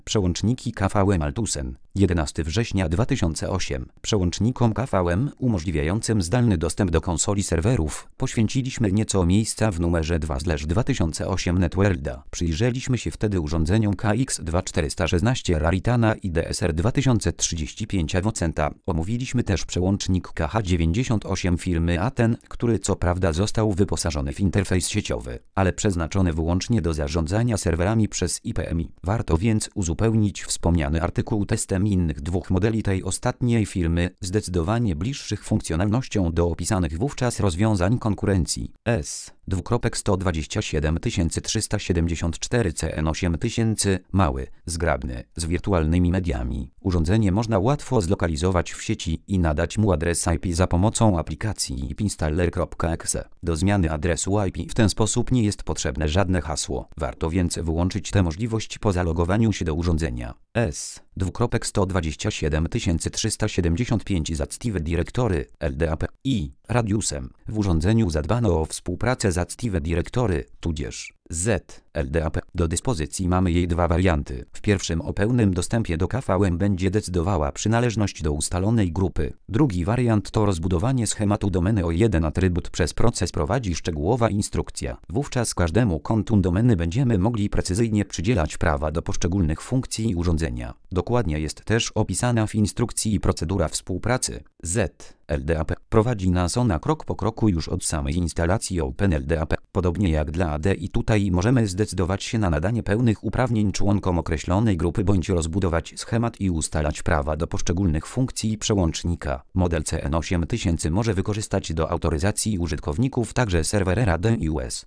Przełączniki KVM Altusen. 11 września 2008. Przełącznikom KVM umożliwiającym zdalny dostęp do konsoli serwerów poświęciliśmy nieco miejsca w numerze 2/2008 NetWorlda. Przyjrzeliśmy się wtedy urządzeniom KX2416 Raritana i DSR 2035 Avocenta. Omówiliśmy też przełącznik KH98 firmy Aten, który co prawda został wyposażony w interfejs sieciowy, ale przeznaczony wyłącznie do zarządzania serwerami przez IPMI. Warto więc uzupełnić wspomniany artykuł testem innych dwóch modeli tej ostatniej firmy, zdecydowanie bliższych funkcjonalnością do opisanych wówczas rozwiązań konkurencji. S2.127 CN8000 mały, zgrabny, z wirtualnymi mediami. Urządzenie można łatwo zlokalizować w sieci i nadać mu adres IP za pomocą aplikacji ipinstaller.exe. Do zmiany adresu IP w ten sposób nie jest potrzebne żadne hasło. Warto więc wyłączyć tę możliwość po zalogowaniu się do urządzenia. S2.127 z Active Directory LDAP i Radiusem. W urządzeniu zadbano o współpracę z Active Directory, tudzież Z LDAP. Do dyspozycji mamy jej dwa warianty. W pierwszym o pełnym dostępie do KVM będzie decydowała przynależność do ustalonej grupy. Drugi wariant to rozbudowanie schematu domeny o jeden atrybut przez proces prowadzi szczegółowa instrukcja. Wówczas każdemu kontu domeny będziemy mogli precyzyjnie przydzielać prawa do poszczególnych funkcji urządzenia. Dokładnie jest też opisana w instrukcji procedura współpracy. Z LDAP prowadzi nas ona krok po kroku już od samej instalacji OpenLDAP. Podobnie jak dla AD i tutaj możemy zdecydować się na nadanie pełnych uprawnień członkom określonej grupy bądź rozbudować schemat i ustalać prawa do poszczególnych funkcji przełącznika. Model CN8000 może wykorzystać do autoryzacji użytkowników także serwery AD i US.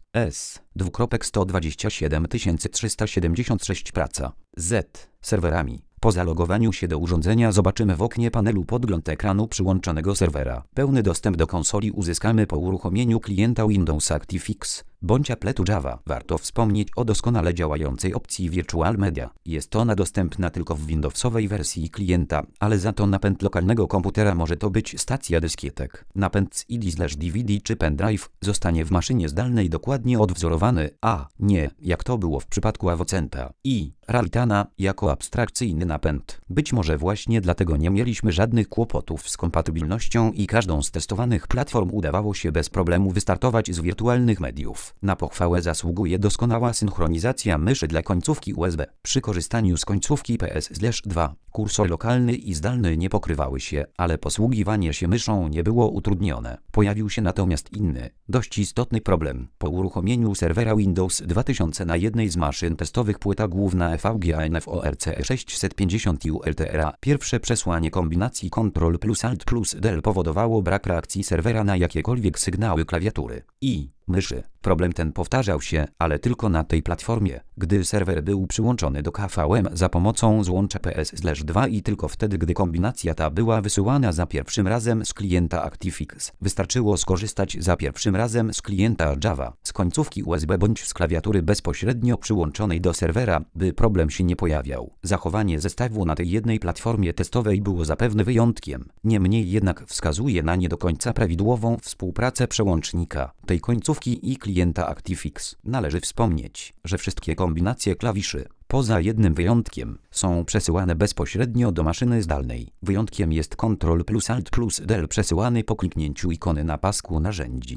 S2.127 praca z serwerami. Po zalogowaniu się do urządzenia zobaczymy w oknie panelu podgląd ekranu przyłączonego serwera. Pełny dostęp do konsoli uzyskamy po uruchomieniu klienta Windows ActiveX bądź appletu Java. Warto wspomnieć o doskonale działającej opcji Virtual Media. Jest ona dostępna tylko w Windowsowej wersji klienta, ale za to napęd lokalnego komputera może to być stacja dyskietek. Napęd z CD/DVD czy pendrive zostanie w maszynie zdalnej dokładnie odwzorowany, a nie, jak to było w przypadku Avocenta i Raritana, jako abstrakcyjny napęd. Być może właśnie dlatego nie mieliśmy żadnych kłopotów z kompatybilnością i każdą z testowanych platform udawało się bez problemu wystartować z wirtualnych mediów. Na pochwałę zasługuje doskonała synchronizacja myszy dla końcówki USB. Przy korzystaniu z końcówki PS/2 kursor lokalny i zdalny nie pokrywały się, ale posługiwanie się myszą nie było utrudnione. Pojawił się natomiast inny, dość istotny problem. Po uruchomieniu serwera Windows 2000 na jednej z maszyn testowych płyta główna EVGA NFORC 650 ULTRA pierwsze przesłanie kombinacji Ctrl plus Alt plus Del powodowało brak reakcji serwera na jakiekolwiek sygnały klawiatury i myszy. Problem ten powtarzał się, ale tylko na tej platformie, gdy serwer był przyłączony do KVM za pomocą złącza PS/2 i tylko wtedy, gdy kombinacja ta była wysyłana za pierwszym razem z klienta ActiveX. Wystarczyło skorzystać za pierwszym razem z klienta Java, z końcówki USB bądź z klawiatury bezpośrednio przyłączonej do serwera, by problem się nie pojawiał. Zachowanie zestawu na tej jednej platformie testowej było zapewne wyjątkiem. Niemniej jednak wskazuje na nie do końca prawidłową współpracę przełącznika tej końcówki i klienta ActiveX. Należy wspomnieć, że wszystkie kombinacje klawiszy, poza jednym wyjątkiem, są przesyłane bezpośrednio do maszyny zdalnej. Wyjątkiem jest Ctrl plus Alt plus Del przesyłany po kliknięciu ikony na pasku narzędzi.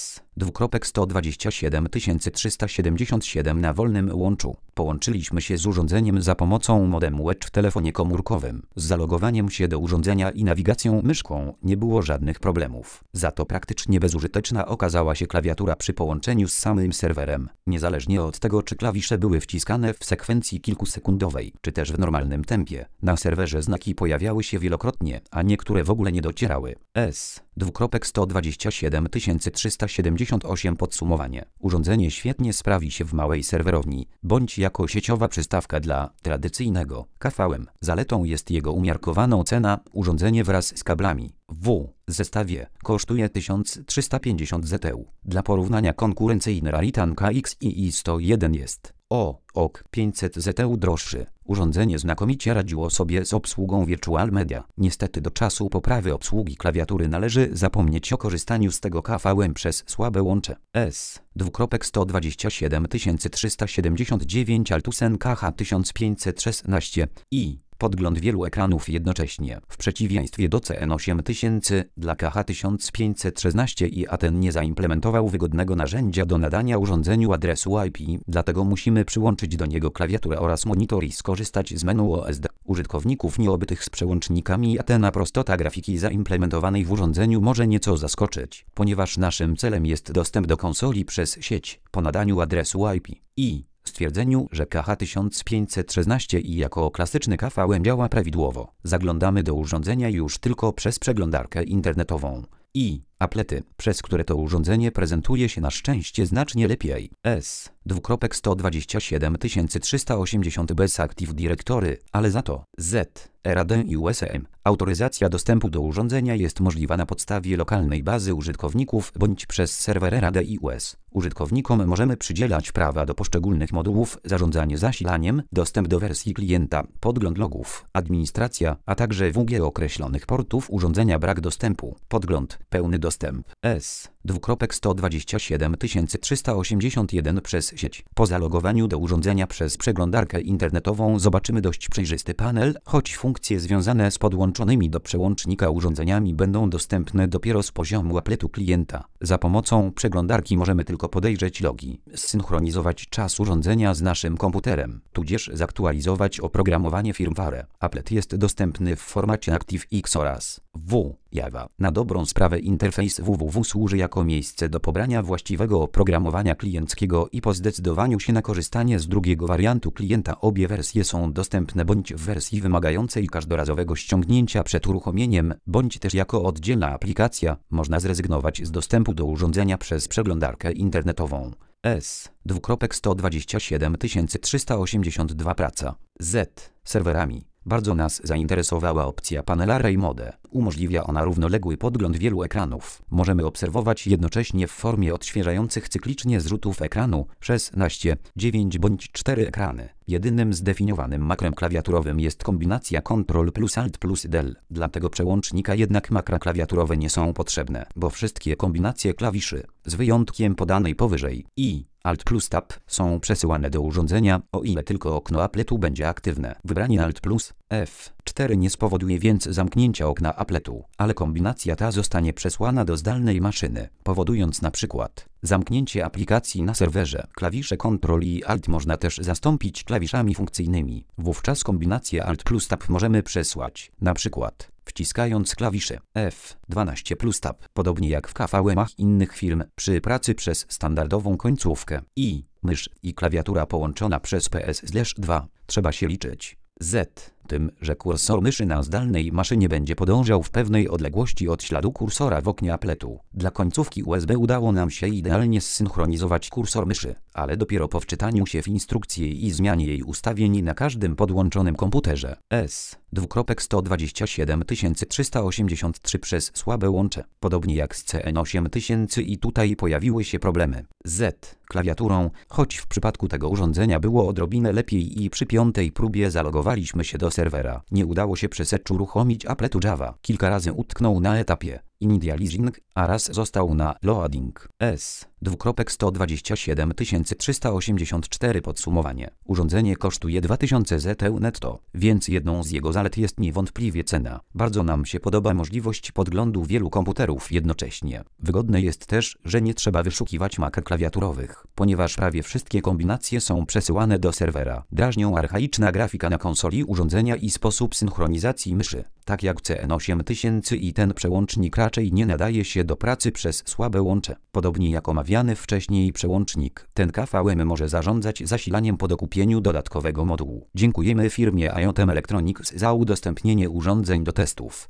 S2.127 na wolnym łączu. Połączyliśmy się z urządzeniem za pomocą modemu Edge w telefonie komórkowym. Z zalogowaniem się do urządzenia i nawigacją myszką nie było żadnych problemów. Za to praktycznie bezużyteczna okazała się klawiatura przy połączeniu z samym serwerem. Niezależnie od tego, czy klawisze były wciskane w sekwencji kilkusekundowej, czy też w normalnym tempie, na serwerze znaki pojawiały się wielokrotnie, a niektóre w ogóle nie docierały. S2.127 podsumowanie. Urządzenie świetnie sprawi się w małej serwerowni, bądź jako sieciowa przystawka dla tradycyjnego KVM. Zaletą jest jego umiarkowana cena. Urządzenie wraz z kablami w zestawie kosztuje 1350 ZU. Dla porównania konkurencyjny Raritan KX II 101 jest OK 500 ZTE droższy. Urządzenie znakomicie radziło sobie z obsługą Virtual Media. Niestety do czasu poprawy obsługi klawiatury należy zapomnieć o korzystaniu z tego KVM przez słabe łącze. S:127 Altusen KH1516 i podgląd wielu ekranów jednocześnie. W przeciwieństwie do CN8000 dla KH1516 i ten nie zaimplementował wygodnego narzędzia do nadania urządzeniu adresu IP, dlatego musimy przyłączyć do niego klawiaturę oraz monitor i skorzystać z menu OSD. Użytkowników nieobytych z przełącznikami prostota grafiki zaimplementowanej w urządzeniu może nieco zaskoczyć, ponieważ naszym celem jest dostęp do konsoli przez sieć po nadaniu adresu IP i stwierdzeniu, że KH1516 i jako klasyczny KVM działa prawidłowo. Zaglądamy do urządzenia już tylko przez przeglądarkę internetową i aplety, przez które to urządzenie prezentuje się na szczęście znacznie lepiej. S:127 bez Active Directory, ale za to Z, RAD i USM. Autoryzacja dostępu do urządzenia jest możliwa na podstawie lokalnej bazy użytkowników bądź przez serwer RAD i US. Użytkownikom możemy przydzielać prawa do poszczególnych modułów, zarządzanie zasilaniem, dostęp do wersji klienta, podgląd logów, administracja, a także WG określonych portów urządzenia brak dostępu, podgląd, pełny dostęp. S:127 przez sieć. Po zalogowaniu do urządzenia przez przeglądarkę internetową zobaczymy dość przejrzysty panel, choć funkcje związane z podłączonymi do przełącznika urządzeniami będą dostępne dopiero z poziomu apletu klienta. Za pomocą przeglądarki możemy tylko podejrzeć logi, zsynchronizować czas urządzenia z naszym komputerem, tudzież zaktualizować oprogramowanie firmware. Applet jest dostępny w formacie ActiveX oraz Java. Na dobrą sprawę interfejs www służy jako miejsce do pobrania właściwego oprogramowania klienckiego i po zdecydowaniu się na korzystanie z drugiego wariantu klienta obie wersje są dostępne bądź w wersji wymagającej każdorazowego ściągnięcia przed uruchomieniem, bądź też jako oddzielna aplikacja. Można zrezygnować z dostępu do urządzenia przez przeglądarkę internetową. S:127 praca z serwerami. Bardzo nas zainteresowała opcja Panel Array Mode. Umożliwia ona równoległy podgląd wielu ekranów. Możemy obserwować jednocześnie w formie odświeżających cyklicznie zrzutów ekranu 16, 9 bądź 4 ekrany. Jedynym zdefiniowanym makrem klawiaturowym jest kombinacja Ctrl plus Alt plus Del. Dla tego przełącznika jednak makra klawiaturowe nie są potrzebne, bo wszystkie kombinacje klawiszy, z wyjątkiem podanej powyżej i Alt plus Tab, są przesyłane do urządzenia, o ile tylko okno appletu będzie aktywne. Wybranie Alt plus F4 nie spowoduje więc zamknięcia okna appletu, ale kombinacja ta zostanie przesłana do zdalnej maszyny, powodując na przykład zamknięcie aplikacji na serwerze. Klawisze Ctrl i Alt można też zastąpić klawiszami funkcyjnymi. Wówczas kombinację Alt plus Tab możemy przesłać, na przykład wciskając klawisze F12 plus Tab. Podobnie jak w KVM-ach innych firm, przy pracy przez standardową końcówkę i mysz i klawiatura połączona przez PS/2 trzeba się liczyć z tym, że kursor myszy na zdalnej maszynie będzie podążał w pewnej odległości od śladu kursora w oknie appletu. Dla końcówki USB udało nam się idealnie zsynchronizować kursor myszy, ale dopiero po wczytaniu się w instrukcję i zmianie jej ustawień na każdym podłączonym komputerze. S:127 przez słabe łącze. Podobnie jak z CN8000 i tutaj pojawiły się problemy z klawiaturą, choć w przypadku tego urządzenia było odrobinę lepiej i przy 5. próbie zalogowaliśmy się do serwera. Nie udało się przy search uruchomić appletu Java. Kilka razy utknął na etapie initializing, a raz został na loading. S:127 podsumowanie. Urządzenie kosztuje 2000 ZTE netto, więc jedną z jego zalet jest niewątpliwie cena. Bardzo nam się podoba możliwość podglądu wielu komputerów jednocześnie. Wygodne jest też, że nie trzeba wyszukiwać makr klawiaturowych, ponieważ prawie wszystkie kombinacje są przesyłane do serwera. Drażnią archaiczna grafika na konsoli urządzenia i sposób synchronizacji myszy. Tak jak CN8000 i ten przełącznik raczej nie nadaje się do pracy przez słabe łącze. Podobnie jak omawiany wcześniej przełącznik, ten KVM może zarządzać zasilaniem po dokupieniu dodatkowego modułu. Dziękujemy firmie IoTem Electronics za udostępnienie urządzeń do testów.